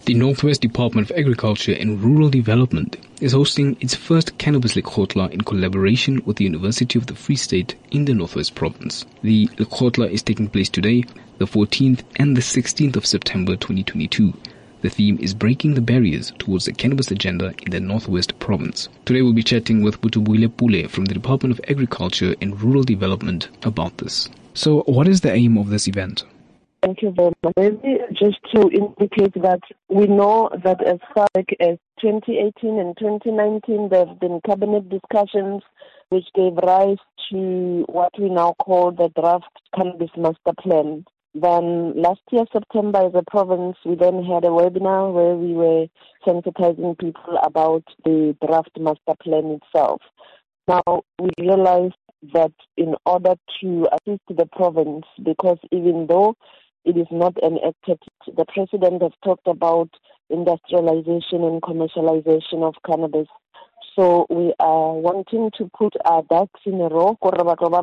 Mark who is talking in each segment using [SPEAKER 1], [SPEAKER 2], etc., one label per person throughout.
[SPEAKER 1] The Northwest Department of Agriculture and Rural Development is hosting its first Cannabis Lekgotla in collaboration with the University of the Free State in the Northwest Province. The Lekgotla is taking place today, the 14th and the 16th of September 2022. The theme is breaking the barriers towards the cannabis agenda in the Northwest Province. Today we'll be chatting with Butubuile Pule from the Department of Agriculture and Rural Development about this. So what is the aim of this event?
[SPEAKER 2] Thank you very much. Maybe just to indicate that we know that as far as 2018 and 2019, there have been cabinet discussions which gave rise to what we now call the draft cannabis master plan. Then last year, September, as a province, we then had a webinar where we were sensitizing people about the draft master plan itself. Now, we realized that in order to assist the province, because even though it is not enacted, the President has talked about industrialization and commercialization of cannabis. So we are wanting to put our ducks in a row, so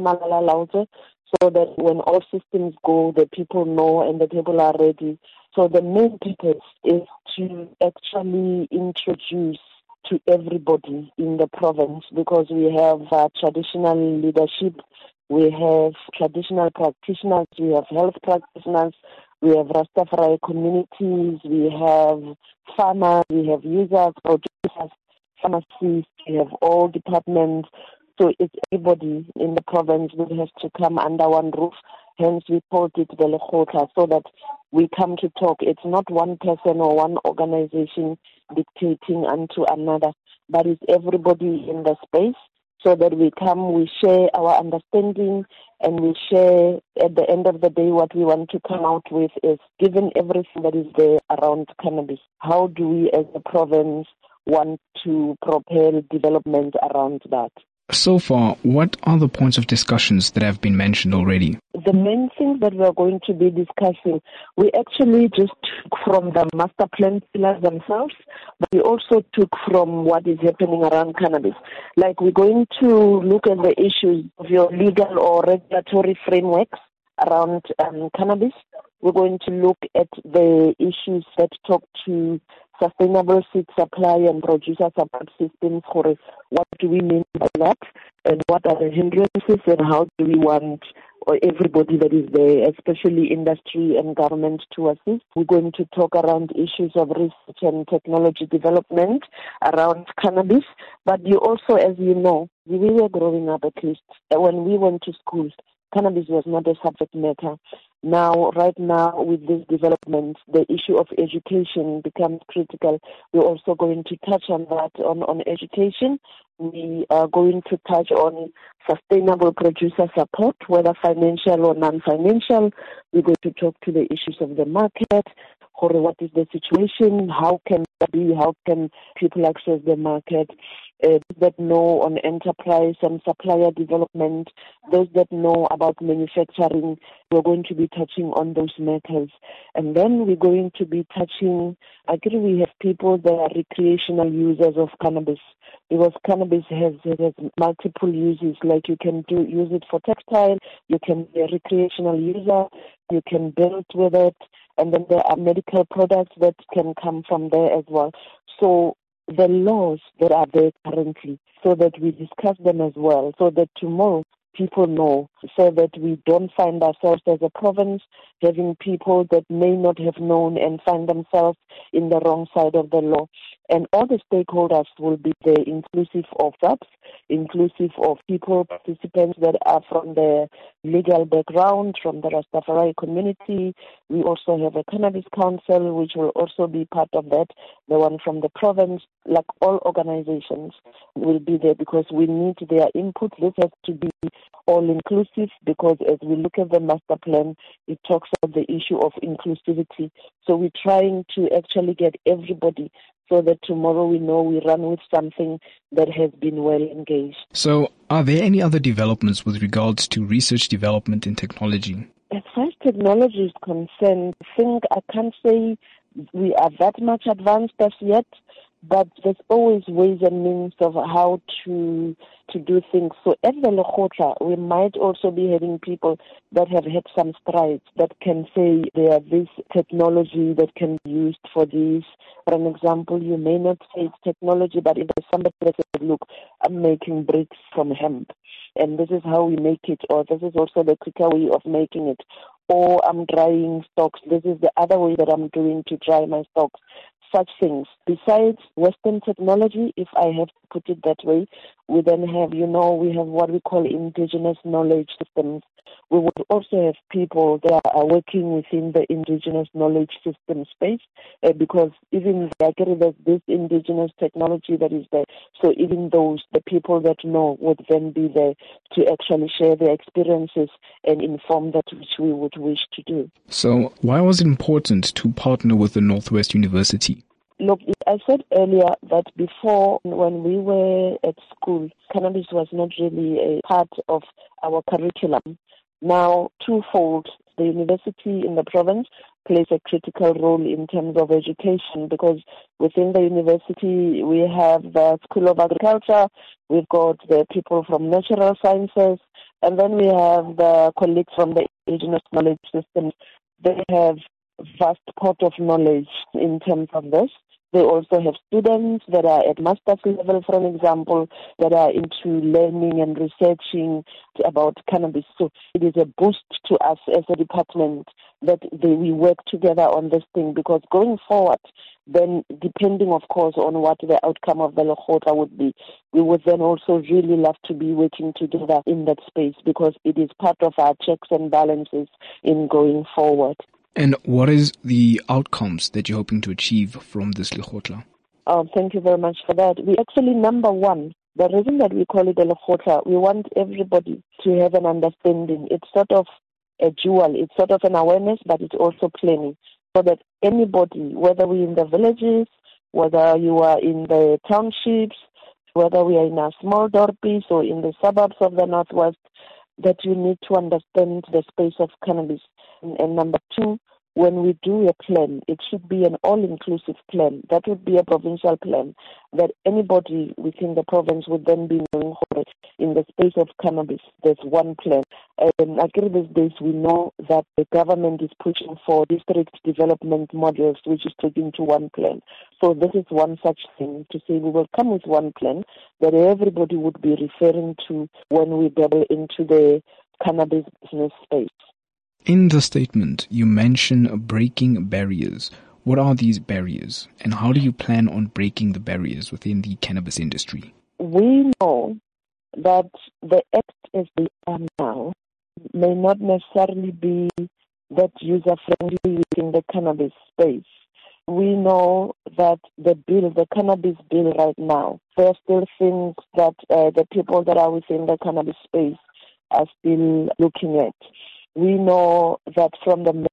[SPEAKER 2] that when all systems go, the people know and the people are ready. So the main purpose is to actually introduce to everybody in the province, because we have traditional leadership, we have traditional practitioners, we have health practitioners, we have Rastafari communities, we have farmers, we have users, producers, pharmacists, we have all departments. So it's everybody in the province that has to come under one roof. Hence we called it the Lekgotla, so that we come to talk. It's not one person or one organization dictating unto another, but it's everybody in the space, so that we come, we share our understanding, and we share at the end of the day what we want to come out with is, given everything that is there around cannabis, how do we as a province want to propel development around that?
[SPEAKER 1] So far, what are the points of discussions that have been mentioned already?
[SPEAKER 2] The main things that we are going to be discussing, we actually just took from the master plan pillars themselves, but we also took from what is happening around cannabis. Like, we're going to look at the issues of your legal or regulatory frameworks around cannabis. We're going to look at the issues that talk to sustainable seed supply and producer support systems. What do we mean by that? And what are the hindrances, and how do we want everybody that is there, especially industry and government, to assist? We're going to talk around issues of research and technology development around cannabis. But you also, as you know, we were growing up, at least when we went to school, cannabis was not a subject matter. Now, right now, with this development, the issue of education becomes critical. We're also going to touch on that, on education. We are going to touch on sustainable producer support, whether financial or non-financial. We're going to talk to the issues of the market. What is the situation? How can that be? How can people access the market? Those that know on enterprise and supplier development, those that know about manufacturing, we're going to be touching on those matters. And then we're going to be touching, we have people that are recreational users of cannabis, because cannabis has multiple uses. Like, you can use it for textile, you can be a recreational user, you can build with it, and then there are medical products that can come from there as well. So the laws that are there currently, so that we discuss them as well, so that tomorrow people know, so that we don't find ourselves as a province having people that may not have known and find themselves in the wrong side of the law. And all the stakeholders will be there, inclusive of SAPs, inclusive of people, participants that are from the legal background, from the Rastafari community. We also have a cannabis council, which will also be part of that, the one from the province. Like, all organizations will be there, because we need their input. This has to be all-inclusive, because as we look at the master plan, it talks about the issue of inclusivity. So we're trying to actually get everybody, so that tomorrow we know we run with something that has been well engaged.
[SPEAKER 1] So are there any other developments with regards to research, development and technology?
[SPEAKER 2] As far as technology is concerned, I can't say we are that much advanced as yet, but there's always ways and means of how to do things. So at the Lekgotla, we might also be having people that have had some strides that can say there this technology that can be used for this. For an example, you may not say it's technology, but if there's somebody that says, look, I'm making bricks from hemp, and this is how we make it, or this is also the quicker way of making it, or I'm drying stocks, this is the other way that I'm doing to dry my stocks. Such things. Besides Western technology, if I have to put it that way, we then have, we have what we call indigenous knowledge systems. We would also have people that are working within the indigenous knowledge system space because even there's this indigenous technology that is there. So even the people that know would then be there to actually share their experiences and inform that which we would wish to do.
[SPEAKER 1] So why was it important to partner with the Northwest University?
[SPEAKER 2] Look, I said earlier that before, when we were at school, cannabis was not really a part of our curriculum. Now, twofold, the university in the province plays a critical role in terms of education because within the university we have the School of Agriculture, we've got the people from natural sciences, and then we have the colleagues from the indigenous knowledge systems. They have vast pot of knowledge in terms of this. They also have students that are at master's level, for an example, that are into learning and researching about cannabis. So it is a boost to us as a department that we work together on this thing, because going forward, then depending, of course, on what the outcome of the Lekgotla would be, we would then also really love to be working together in that space because it is part of our checks and balances in going forward.
[SPEAKER 1] And what is the outcomes that you're hoping to achieve from this Lekgotla?
[SPEAKER 2] Thank you very much for that. We actually, number one, the reason that we call it a Lekgotla, we want everybody to have an understanding. It's sort of a dual, it's sort of an awareness, but it's also planning. So that anybody, whether we're in the villages, whether you are in the townships, whether we are in a small dorpies or in the suburbs of the Northwest, that you need to understand the space of cannabis. And number two, when we do a plan, it should be an all-inclusive plan. That would be a provincial plan that anybody within the province would then be knowing in the space of cannabis. There's one plan. And again, these days we know that the government is pushing for district development models, which is taken to one plan. So this is one such thing to say we will come with one plan that everybody would be referring to when we dabble into the cannabis business space.
[SPEAKER 1] In the statement, you mention breaking barriers. What are these barriers, and how do you plan on breaking the barriers within the cannabis industry?
[SPEAKER 2] We know that the act as they are now may not necessarily be that user-friendly within the cannabis space. We know that the cannabis bill right now, there are still things that the people that are within the cannabis space are still looking at. We know that from the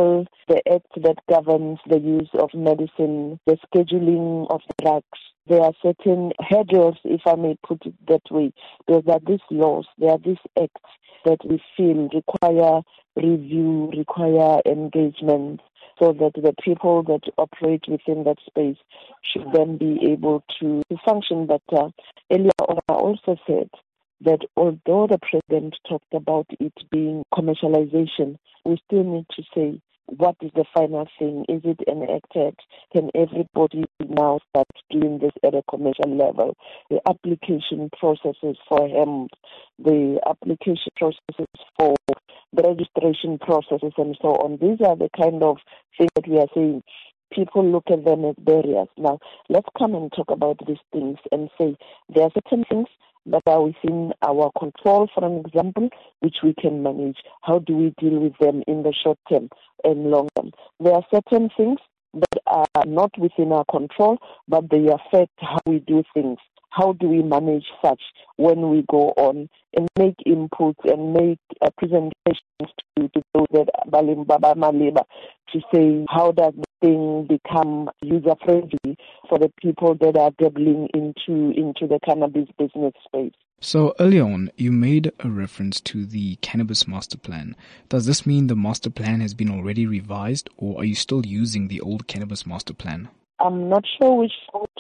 [SPEAKER 2] act that governs the use of medicine, the scheduling of drugs, there are certain hurdles, if I may put it that way. There are these laws, there are these acts that we feel require review, require engagement, so that the people that operate within that space should then be able to function better. Earlier on, I also said that although the president talked about it being commercialization, we still need to say, what is the final thing? Is it enacted? Can everybody now start doing this at a commercial level? The application processes for hemp, the application processes for the registration processes and so on. These are the kind of things that we are saying. People look at them as barriers. Now, let's come and talk about these things and say there are certain things that are within our control, for an example, which we can manage. How do we deal with them in the short term and long term? There are certain things that are not within our control, but they affect how we do things. How do we manage such when we go on and make inputs and make presentations to those that Balimbaba Maleba to say how does the thing become user friendly for the people that are dabbling into the cannabis business space.
[SPEAKER 1] So earlier on, you made a reference to the Cannabis Master Plan. Does this mean the Master Plan has been already revised, or are you still using the old Cannabis Master Plan?
[SPEAKER 2] I'm not sure which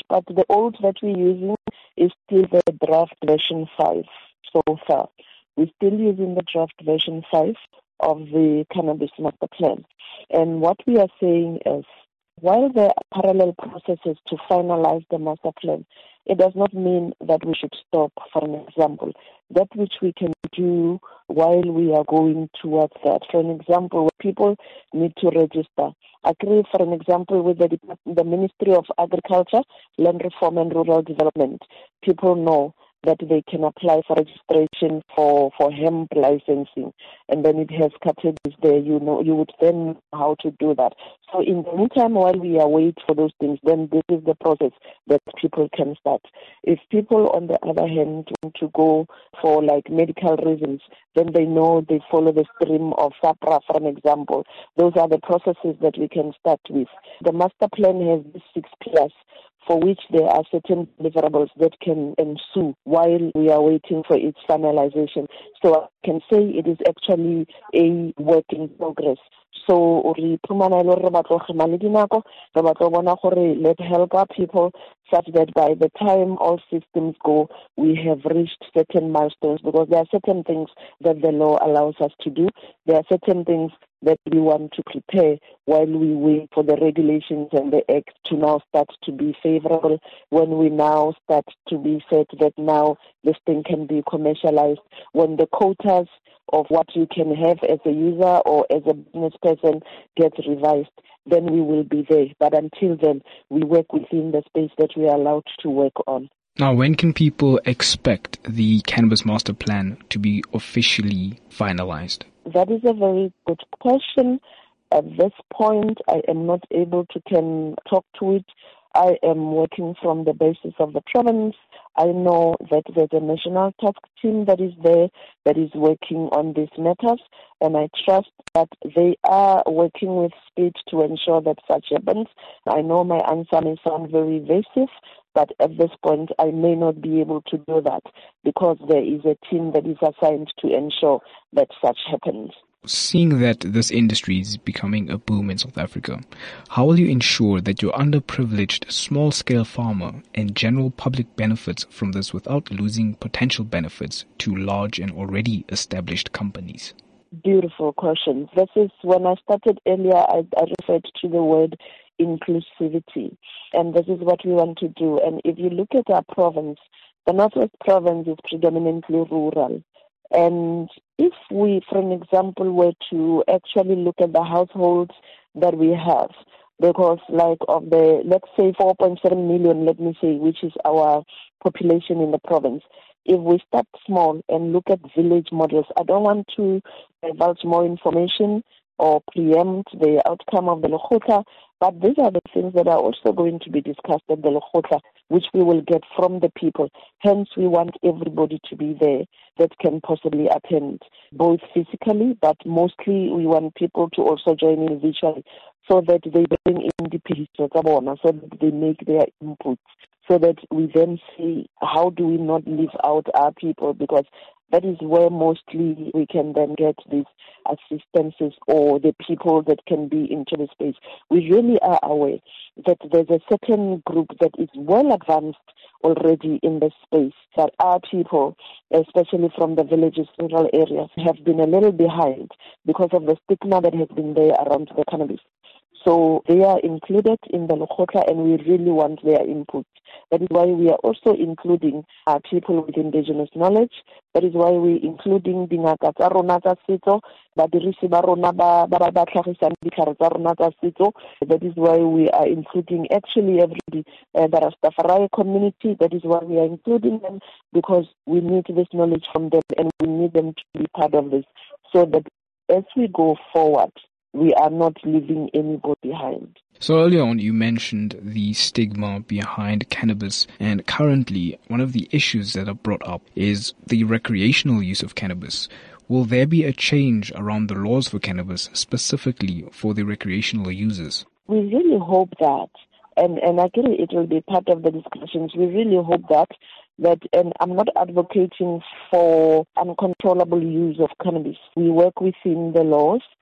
[SPEAKER 2] but the old that we're using is still the draft version 5 so far. We're still using the draft version 5 of the Cannabis Master Plan. And what we are saying is, while there are parallel processes to finalize the master plan, it does not mean that we should stop. For an example, that which we can do while we are going towards that. For an example, where people need to register. Agree, for an example, with the Ministry of Agriculture, Land Reform and Rural Development. People know that they can apply for registration for hemp licensing, and then it has categories there. You would then know how to do that. So in the meantime, while we await for those things, then this is the process that people can start. If people, on the other hand, want to go for like medical reasons, then they know they follow the stream of SAPRA, for an example. Those are the processes that we can start with. The master plan has these 6 pillars, for which there are certain deliverables that can ensue while we are waiting for its finalization. So I can say it is actually a work in progress. So let's help our people such that by the time all systems go, we have reached certain milestones, because there are certain things that the law allows us to do. There are certain things that we want to prepare while we wait for the regulations and the act to now start to be favorable, when we now start to be said that now this thing can be commercialized, when the quotas of what you can have as a user or as a business person gets revised, then we will be there. But until then, we work within the space that we are allowed to work on.
[SPEAKER 1] Now, when can people expect the Cannabis Master Plan to be officially finalized?
[SPEAKER 2] That is a very good question. At this point, I am not able to talk to it. I am working from the basis of the province. I know that there's a national task team that is there that is working on these matters, and I trust that they are working with speed to ensure that such happens. I know my answer may sound very evasive, but at this point I may not be able to do that because there is a team that is assigned to ensure that such happens.
[SPEAKER 1] Seeing that this industry is becoming a boom in South Africa, how will you ensure that your underprivileged small-scale farmer and general public benefits from this without losing potential benefits to large and already established companies?
[SPEAKER 2] Beautiful question. This is, when I started earlier, I referred to the word inclusivity, and this is what we want to do. And if you look at our province, the Northwest Province is predominantly rural. And if we, for an example, were to actually look at the households that we have, because like of the, let's say 4.7 million, let me say, which is our population in the province, if we start small and look at village models, I don't want to divulge more information or preempt the outcome of the Lekgotla, but these are the things that are also going to be discussed at the Lekgotla, which we will get from the people. Hence, we want everybody to be there that can possibly attend, both physically, but mostly we want people to also join in virtually, so that they bring in the pieces, so that they make their inputs, so that we then see how do we not leave out our people, because that is where mostly we can then get these assistances or the people that can be into the space. We really are aware that there's a certain group that is well advanced already in the space, that our people, especially from the villages, rural areas, have been a little behind because of the stigma that has been there around the cannabis. So they are included in the Lekgotla, and we really want their input. That is why we are also including people with indigenous knowledge. That is why we're including dingaka tsa rona tsa setso, badirisi ba rona ba tlhagisang ditlhare tsa rona tsa setso. That is why we are including actually everybody, the Rastafari community. That is why we are including them, because we need this knowledge from them and we need them to be part of this, so that as we go forward, we are not leaving anybody behind.
[SPEAKER 1] So earlier on, you mentioned the stigma behind cannabis, and currently one of the issues that are brought up is the recreational use of cannabis. Will there be a change around the laws for cannabis, specifically for the recreational users?
[SPEAKER 2] We really hope that, and actually it will be part of the discussions. We really hope that, and I'm not advocating for uncontrollable use of cannabis. We work within the laws,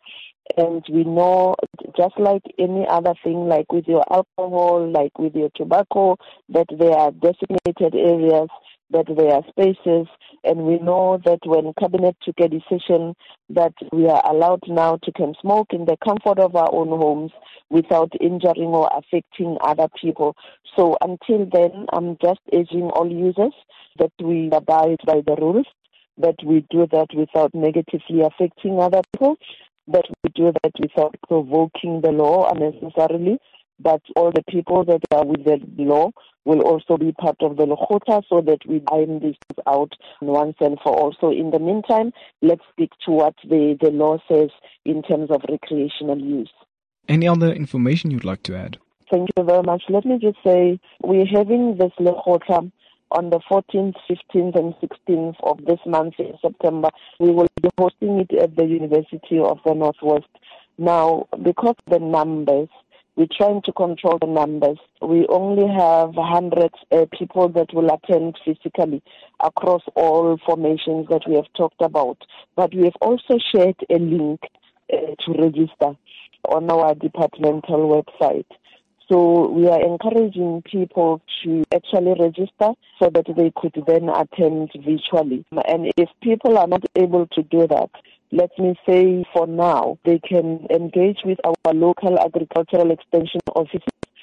[SPEAKER 2] And we know, just like any other thing, like with your alcohol, like with your tobacco, that there are designated areas, that there are spaces, and we know that when Cabinet took a decision that we are allowed now to can smoke in the comfort of our own homes without injuring or affecting other people. So until then, I'm just urging all users that we abide by the rules, that we do that without negatively affecting other people, that we do that without provoking the law unnecessarily, but all the people that are with the law will also be part of the Lekgotla so that we iron this out once and for all. So in the meantime, let's stick to what the law says in terms of recreational use.
[SPEAKER 1] Any other information you'd like to add?
[SPEAKER 2] Thank you very much. Let me just say we're having this Lekgotla on the 14th, 15th, and 16th of this month in September. We will be hosting it at the University of the Northwest. Now, because of the numbers, we're trying to control the numbers. We only have 100 people that will attend physically across all formations that we have talked about. But we have also shared a link to register on our departmental website. So we are encouraging people to actually register so that they could then attend virtually. And if people are not able to do that, let me say for now, they can engage with our local agricultural extension offices,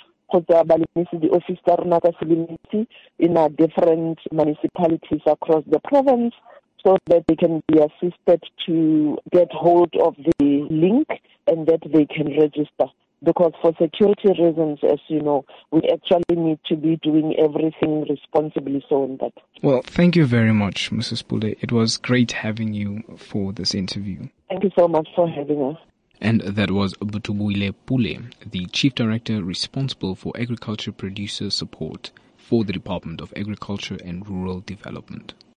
[SPEAKER 2] the office in our different municipalities across the province, so that they can be assisted to get hold of the link and that they can register. Because for security reasons, as you know, we actually need to be doing everything responsibly so on that.
[SPEAKER 1] Well, thank you very much, Mrs. Pule. It was great having you for this interview.
[SPEAKER 2] Thank you so much for having us.
[SPEAKER 1] And that was Butubuile Pule, the Chief Director responsible for agriculture producer support for the Department of Agriculture and Rural Development.